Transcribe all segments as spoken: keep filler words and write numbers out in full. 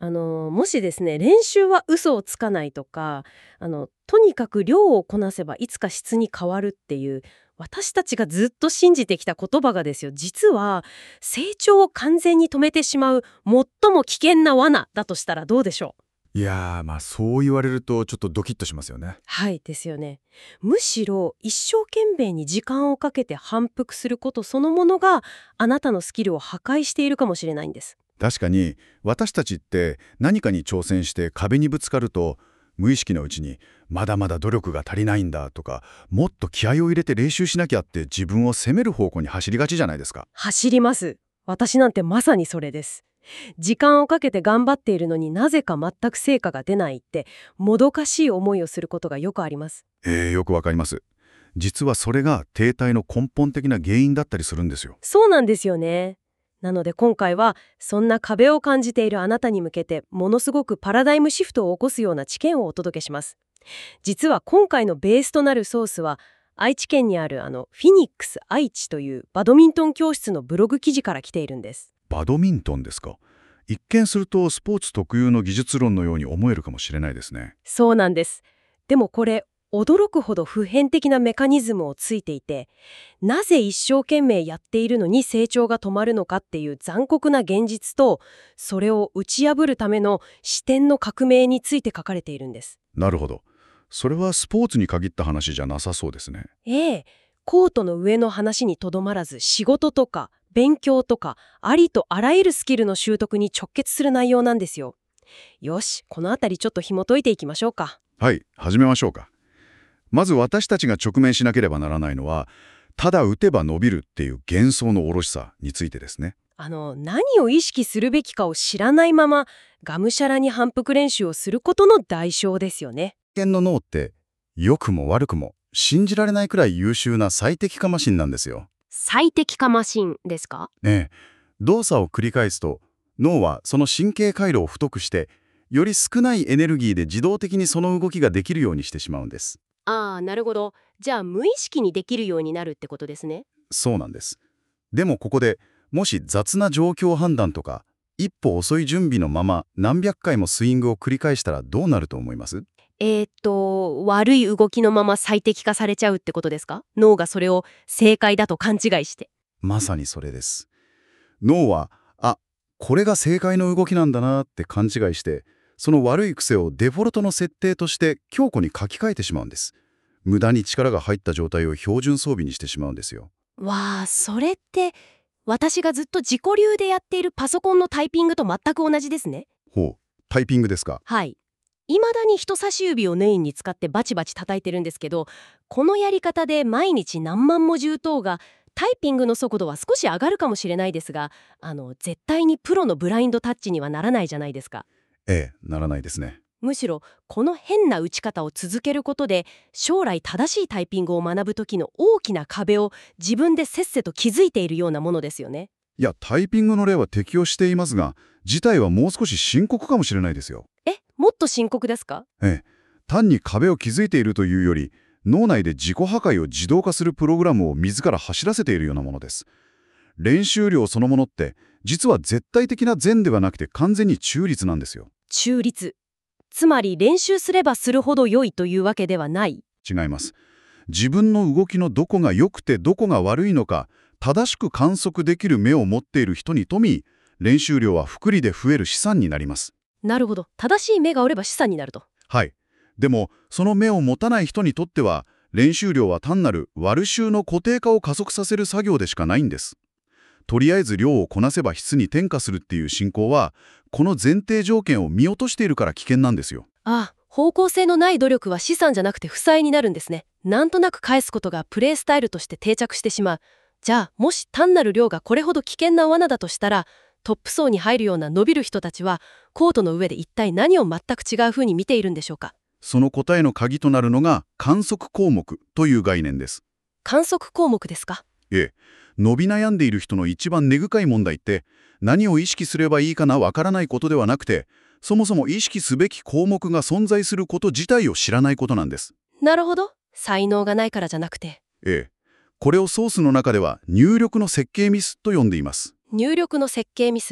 あのもしですね、練習は嘘をつかないとか、あのとにかく量をこなせばいつか質に変わるっていう、私たちがずっと信じてきた言葉がですよ、実は成長を完全に止めてしまう最も危険な罠だとしたらどうでしょう？ いやー、まあそう言われるとちょっとドキッとしますよね。 はいですよね。むしろ一生懸命に時間をかけて反復することそのものがあなたのスキルを破壊しているかもしれないんです。 確かに私たちって何かに挑戦して壁にぶつかると無意識のうちにまだまだ努力が足りないんだとかもっと気合を入れて練習しなきゃって自分を責める方向に走りがちじゃないですか。 走ります。私なんてまさにそれです。時間をかけて頑張っているのになぜか全く成果が出ないってもどかしい思いをすることがよくあります。 えー、よくわかります。実はそれが停滞の根本的な原因だったりするんですよ。 そうなんですよね。なので今回はそんな壁を感じているあなたに向けてものすごくパラダイムシフトを起こすような知見をお届けします。実は今回のベースとなるソースは愛知県にあるあのフィニックス愛知というバドミントン教室のブログ記事から来ているんです。 バドミントンですか。一見するとスポーツ特有の技術論のように思えるかもしれないですね。 そうなんです。でもこれ驚くほど普遍的なメカニズムをついていて、なぜ一生懸命やっているのに成長が止まるのかっていう残酷な現実と、それを打ち破るための視点の革命について書かれているんです。 なるほど。それはスポーツに限った話じゃなさそうですね。 ええ、コートの上の話にとどまらず仕事とか勉強とかありとあらゆるスキルの習得に直結する内容なんですよ。よし、このあたりちょっと紐解いていきましょうか。 はい、始めましょうか。まず私たちが直面しなければならないのは、ただ打てば伸びるっていう幻想のおろしさについてですね。 あの何を意識するべきかを知らないままがむしゃらに反復練習をすることの代償ですよね。 人間の脳って良くも悪くも信じられないくらい優秀な最適化マシンなんですよ。 最適化マシンですか？ ねえ、動作を繰り返すと脳はその神経回路を太くしてより少ないエネルギーで自動的にその動きができるようにしてしまうんです。 ああ、なるほど。じゃあ無意識にできるようになるってことですね。 そうなんです。でもここでもし雑な状況判断とか一歩遅い準備のまま何百回もスイングを繰り返したらどうなると思います？ えーっと悪い動きのまま最適化されちゃうってことですか？脳がそれを正解だと勘違いして。 まさにそれです。脳は、あ、これが正解の動きなんだなって勘違いして、その悪い癖をデフォルトの設定として強固に書き換えてしまうんです。無駄に力が入った状態を標準装備にしてしまうんですよ。 わあ、それって私がずっと自己流でやっているパソコンのタイピングと全く同じですね。 ほう、タイピングですか。 はい。未だに人差し指をメインに使ってバチバチ叩いてるんですけど、このやり方で毎日何万文字打とうがタイピングの速度は少し上がるかもしれないですが、あの絶対にプロのブラインドタッチにはならないじゃないですか。 ええ、ならないですね。 むしろこの変な打ち方を続けることで将来正しいタイピングを学ぶ時の大きな壁を自分でせっせと築いているようなものですよね。 いや、タイピングの例は適用していますが、事態はもう少し深刻かもしれないですよ。 え、もっと深刻ですか？ ええ、単に壁を築いているというより、脳内で自己破壊を自動化するプログラムを自ら走らせているようなものです。練習量そのものって、実は絶対的な善ではなくて完全に中立なんですよ。 中立。つまり練習すればするほど良いというわけではない。 違います。自分の動きのどこが良くてどこが悪いのか、正しく観測できる目を持っている人にとみ、練習量は複利で増える資産になります。 なるほど。正しい目がおれば資産になると。 はい。でも、その目を持たない人にとっては、練習量は単なる割る数の固定化を加速させる作業でしかないんです。とりあえず量をこなせば質に転化するっていう進行は、この前提条件を見落としているから危険なんですよ。 ああ、方向性のない努力は資産じゃなくて負債になるんですね。なんとなく返すことがプレイスタイルとして定着してしまう。じゃあ、もし単なる量がこれほど危険な罠だとしたら、トップ層に入るような伸びる人たちは、コートの上で一体何を全く違う風に見ているんでしょうか。 その答えの鍵となるのが観測項目という概念です。 観測項目ですか？ ええ、伸び悩んでいる人の一番根深い問題って、何を意識すればいいかなわからないことではなくて、そもそも意識すべき項目が存在すること自体を知らないことなんです。 なるほど。才能がないからじゃなくて。 ええ、これをソースの中では入力の設計ミスと呼んでいます。 入力の設計ミス。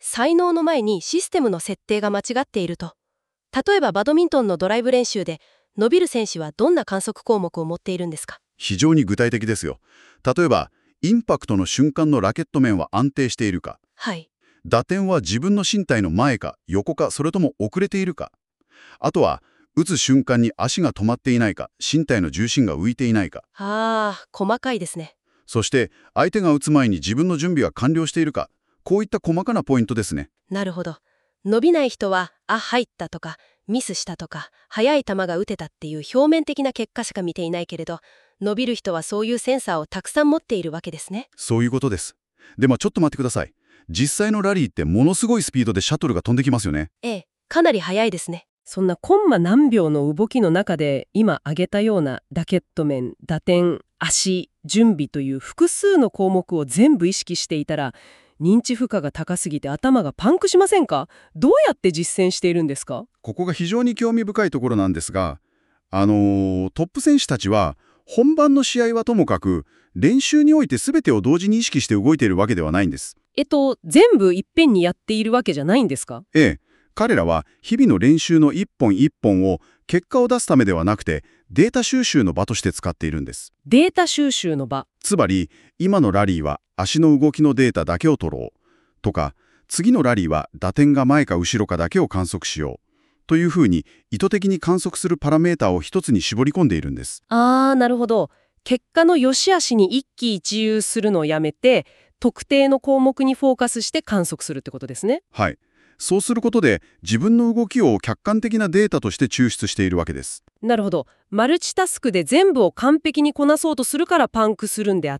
才能の前にシステムの設定が間違っていると。例えばバドミントンのドライブ練習で伸びる選手はどんな観測項目を持っているんですか？ 非常に具体的ですよ。例えば、インパクトの瞬間のラケット面は安定しているか、 はい。 打点は自分の身体の前か横かそれとも遅れているか、あとは打つ瞬間に足が止まっていないか身体の重心が浮いていないか、 ああ、細かいですね。 そして相手が打つ前に自分の準備は完了しているか、こういった細かなポイントですね。 なるほど。伸びない人は、あ、入ったとか、ミスしたとか、速い球が打てたっていう表面的な結果しか見ていないけれど、伸びる人はそういうセンサーをたくさん持っているわけですね。 そういうことです。でもちょっと待ってください。実際のラリーってものすごいスピードでシャトルが飛んできますよね。 ええ、かなり速いですね。 そんなコンマ何秒の動きの中で今挙げたようなラケット面、打点、足、準備という複数の項目を全部意識していたら認知負荷が高すぎて頭がパンクしませんか？どうやって実践しているんですか？ ここが非常に興味深いところなんですが、あのートップ選手たちは本番の試合はともかく練習において全てを同時に意識して動いているわけではないんです。 えっと、全部いっぺんにやっているわけじゃないんですか？ ええ、彼らは日々の練習の一本一本を結果を出すためではなくてデータ収集の場として使っているんです。 データ収集の場。 つまり今のラリーは足の動きのデータだけを取ろうとか、次のラリーは打点が前か後ろかだけを観測しようというふうに意図的に観測するパラメータを一つに絞り込んでいるんです。 あー、なるほど。結果の良し悪しに一喜一憂するのをやめて特定の項目にフォーカスして観測するってことですね。 はい。そうすることで自分の動きを客観的なデータとして抽出しているわけです。 なるほど。マルチタスクで全部を完璧にこなそうとするからパンクするんであって、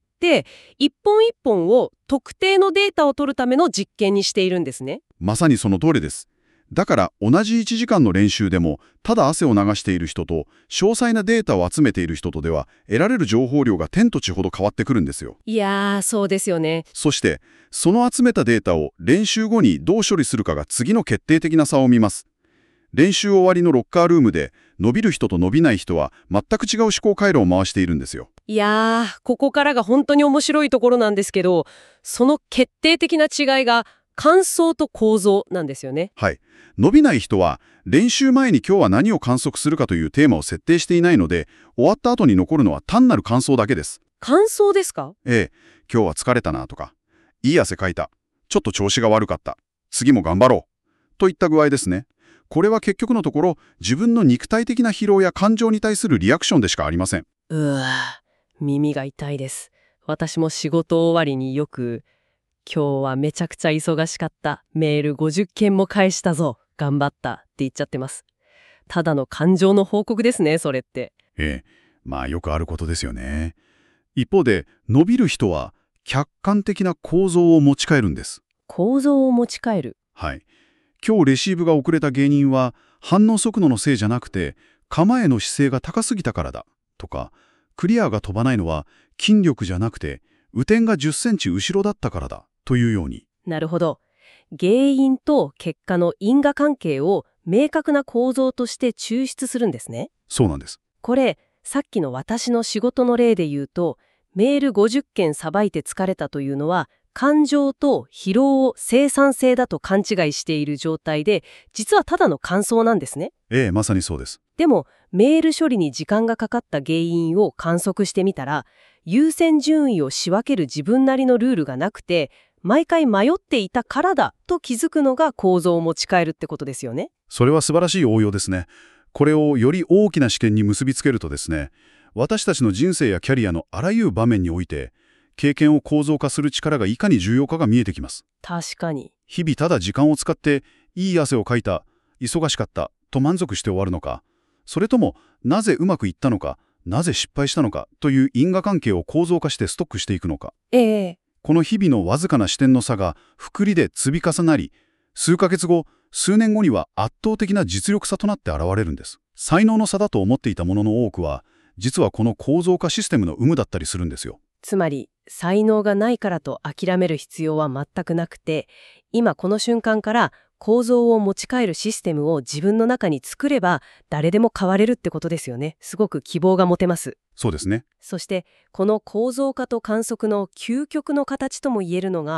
一本一本を特定のデータを取るための実験にしているんですね。 まさにその通りです。だから同じいちじかんの練習でもただ汗を流している人と詳細なデータを集めている人とでは得られる情報量が天と地ほど変わってくるんですよ。 いやー、そうですよね。 そしてその集めたデータを練習後にどう処理するかが次の決定的な差を見ます。練習終わりのロッカールームで伸びる人と伸びない人は全く違う思考回路を回しているんですよ。 いやー、ここからが本当に面白いところなんですけど、その決定的な違いが感想と構造なんですよね。 はい。伸びない人は練習前に今日は何を観測するかというテーマを設定していないので、終わった後に残るのは単なる感想だけです。 感想ですか？ ええ、今日は疲れたなとか、いい汗かいた、ちょっと調子が悪かった、次も頑張ろうといった具合ですね。これは結局のところ自分の肉体的な疲労や感情に対するリアクションでしかありません。 うわー、耳が痛いです。私も仕事終わりによく、今日はめちゃくちゃ忙しかった。メールごじゅっけんも返したぞ。頑張ったって言っちゃってます。ただの感情の報告ですね、それって。 ええ、まあよくあることですよね。一方で伸びる人は客観的な構造を持ち帰るんです。 構造を持ち帰る。 はい。今日レシーブが遅れた原因は反応速度のせいじゃなくて構えの姿勢が高すぎたからだとか、クリアが飛ばないのは筋力じゃなくて雨点がじゅっセンチ後ろだったからだというように。 なるほど。原因と結果の因果関係を明確な構造として抽出するんですね。 そうなんです。 これ、さっきの私の仕事の例で言うと、メールごじゅっけんさばいて疲れたというのは、感情と疲労を生産性だと勘違いしている状態で、実はただの感想なんですね。 ええ、まさにそうです。 でも、メール処理に時間がかかった原因を観測してみたら、優先順位を仕分ける自分なりのルールがなくて、毎回迷っていたからだと気づくのが構造を持ち帰るってことですよね。 それは素晴らしい応用ですね。これをより大きな視点に結びつけるとですね、私たちの人生やキャリアのあらゆる場面において、経験を構造化する力がいかに重要かが見えてきます。 確かに。 日々ただ時間を使って、いい汗をかいた、忙しかったと満足して終わるのか、それともなぜうまくいったのか、なぜ失敗したのかという因果関係を構造化してストックしていくのか。 ええ。 この日々のわずかな視点の差が複利で積み重なり、数ヶ月後、数年後には圧倒的な実力差となって現れるんです。才能の差だと思っていたものの多くは、実はこの構造化システムの有無だったりするんですよ。 つまり、才能がないからと諦める必要は全くなくて、今この瞬間から構造を持ち帰るシステムを自分の中に作れば、誰でも変われるってことですよね。すごく希望が持てます。 そうですね。 そして、この構造化と観測の究極の形とも言えるのが、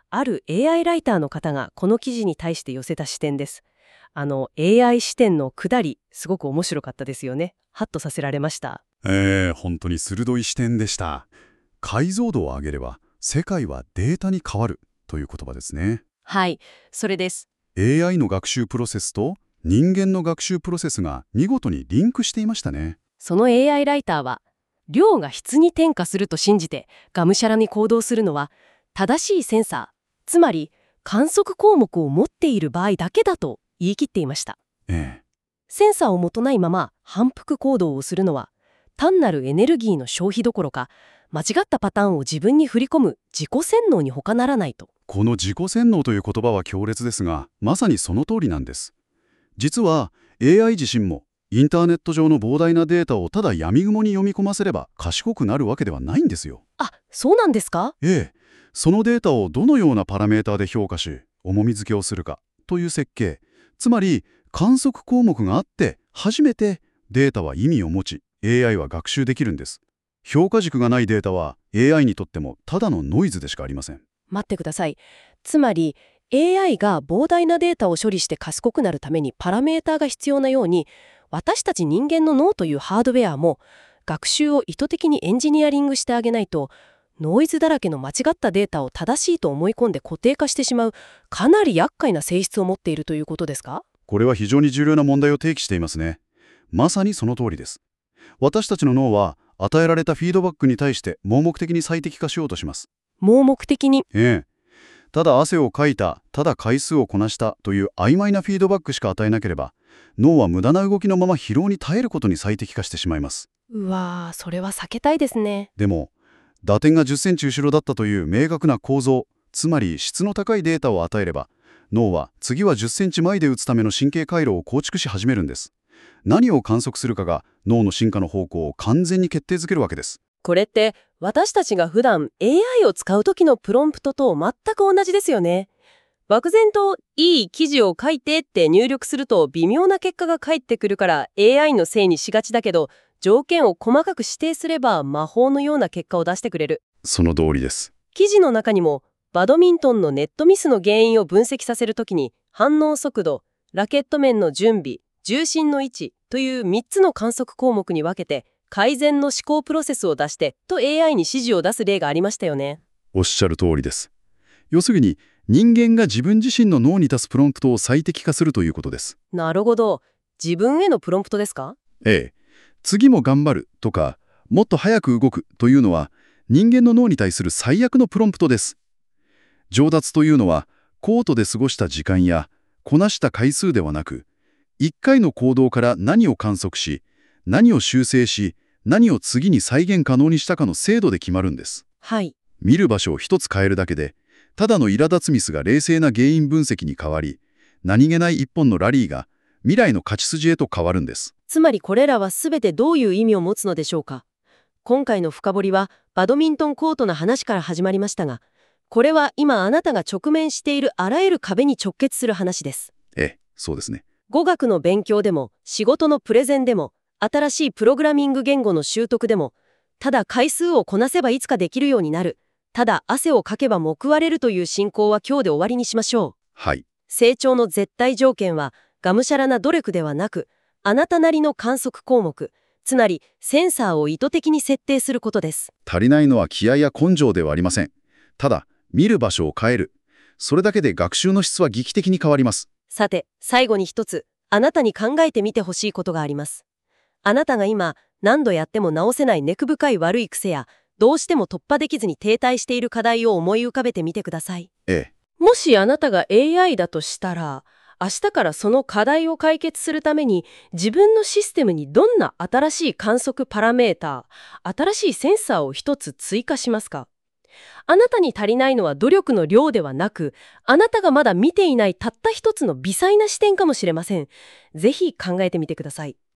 ある エーアイ ライターの方がこの記事に対して寄せた視点です。あの エーアイ 視点の下り、すごく面白かったですよね。ハッとさせられました。 えー、本当に鋭い視点でした。解像度を上げれば世界はデータに変わるという言葉ですね。 はい、それです。 エーアイ の学習プロセスと人間の学習プロセスが見事にリンクしていましたね。 その エーアイ ライターは、量が質に転化すると信じてがむしゃらに行動するのは、正しいセンサー、つまり観測項目を持っている場合だけだと言い切っていました。 ええ。 センサーを持たないまま反復行動をするのは、単なるエネルギーの消費どころか、間違ったパターンを自分に振り込む自己洗脳に他ならないと。 この自己洗脳という言葉は強烈ですが、まさにその通りなんです。実は エーアイ 自身もインターネット上の膨大なデータをただ闇雲に読み込ませれば賢くなるわけではないんですよ。 あ、そうなんですか？ ええ。そのデータをどのようなパラメーターで評価し、重み付けをするかという設計、つまり観測項目があって初めてデータは意味を持ち、エーアイ は学習できるんです。評価軸がないデータは エーアイ にとってもただのノイズでしかありません。 待ってください。つまり エーアイ が膨大なデータを処理して賢くなるためにパラメーターが必要なように、私たち人間の脳というハードウェアも学習を意図的にエンジニアリングしてあげないと、ノイズだらけの間違ったデータを正しいと思い込んで固定化してしまう、かなり厄介な性質を持っているということですか？ これは非常に重要な問題を提起していますね。まさにその通りです。私たちの脳は与えられたフィードバックに対して盲目的に最適化しようとします。 盲目的に。 ええ。ただ汗をかいた、ただ回数をこなしたという曖昧なフィードバックしか与えなければ、脳は無駄な動きのまま疲労に耐えることに最適化してしまいます。 うわー、それは避けたいですね。 でも、打点がじゅっセンチ後ろだったという明確な構造、つまり質の高いデータを与えれば、脳は次はじゅっセンチまえで打つための神経回路を構築し始めるんです。何を観測するかが脳の進化の方向を完全に決定づけるわけです。 これって私たちが普段 エーアイ を使う時のプロンプトと全く同じですよね。漠然といい記事を書いてって入力すると微妙な結果が返ってくるから エーアイ のせいにしがちだけど、条件を細かく指定すれば魔法のような結果を出してくれる。 その通りです。 記事の中にもバドミントンのネットミスの原因を分析させるときに、反応速度、ラケット面の準備、重心の位置というみっつの観測項目に分けて改善の思考プロセスを出してと エーアイ に指示を出す例がありましたよね。 おっしゃる通りです。要するに人間が自分自身の脳に出すプロンプトを最適化するということです。 なるほど。自分へのプロンプトですか？ ええ。次も頑張るとか、もっと早く動くというのは人間の脳に対する最悪のプロンプトです。上達というのはコートで過ごした時間やこなした回数ではなく、いっかいの行動から何を観測し、何を修正し、何を次に再現可能にしたかの精度で決まるんです。 はい。 見る場所を一つ変えるだけで、ただの苛立つミスが冷静な原因分析に変わり、何気ない一本のラリーが未来の勝ち筋へと変わるんです。 つまりこれらは全てどういう意味を持つのでしょうか？今回の深掘りはバドミントンコートの話から始まりましたが、これは今あなたが直面しているあらゆる壁に直結する話です。 ええ、そうですね。 語学の勉強でも仕事のプレゼンでも新しいプログラミング言語の習得でも、ただ回数をこなせばいつかできるようになる、ただ汗をかけば報われるという信仰は今日で終わりにしましょう。 はい。 成長の絶対条件はがむしゃらな努力ではなく、あなたなりの観測項目、つまりセンサーを意図的に設定することです。 足りないのは気合や根性ではありません。ただ、見る場所を変える。それだけで学習の質は劇的に変わります。 さて、最後に一つ、あなたに考えてみてほしいことがあります。あなたが今、何度やっても直せない根深い悪い癖や、どうしても突破できずに停滞している課題を思い浮かべてみてください。 ええ。 もしあなたが エーアイ だとしたら、明日からその課題を解決するために自分のシステムにどんな新しい観測パラメーター、新しいセンサーを一つ追加しますか？あなたに足りないのは努力の量ではなく、あなたがまだ見ていないたった一つの微細な視点かもしれません。ぜひ考えてみてください。